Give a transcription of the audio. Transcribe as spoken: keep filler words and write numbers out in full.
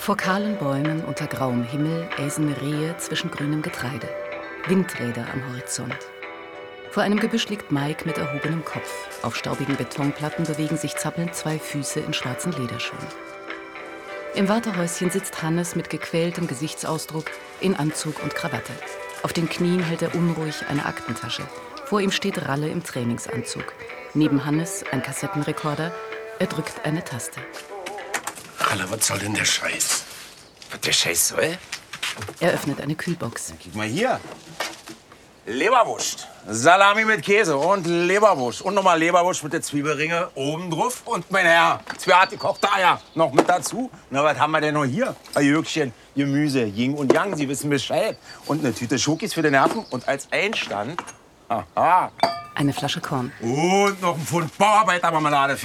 Vor kahlen Bäumen unter grauem Himmel äsen Rehe zwischen grünem Getreide. Windräder am Horizont. Vor einem Gebüsch liegt Mike mit erhobenem Kopf. Auf staubigen Betonplatten bewegen sich zappelnd zwei Füße in schwarzen Lederschuhen. Im Wartehäuschen sitzt Hannes mit gequältem Gesichtsausdruck in Anzug und Krawatte. Auf den Knien hält er unruhig eine Aktentasche. Vor ihm steht Ralle im Trainingsanzug. Neben Hannes ein Kassettenrekorder. Er drückt eine Taste. Ralle, was soll denn der Scheiß? Was der Scheiß soll? Er öffnet eine Kühlbox. Guck mal hier. Leberwurst. Salami mit Käse und Leberwurst. Und nochmal Leberwurst mit der Zwiebelringe oben drauf. Und, mein Herr, zwei hart gekochte Eier noch mit dazu. Na, was haben wir denn noch hier? Ein Jürgchen, Gemüse, Yin und Yang, Sie wissen Bescheid. Und eine Tüte Schokis für die Nerven. Und als Einstand, aha. Eine Flasche Korn. Und noch ein Pfund Bauarbeitermarmelade.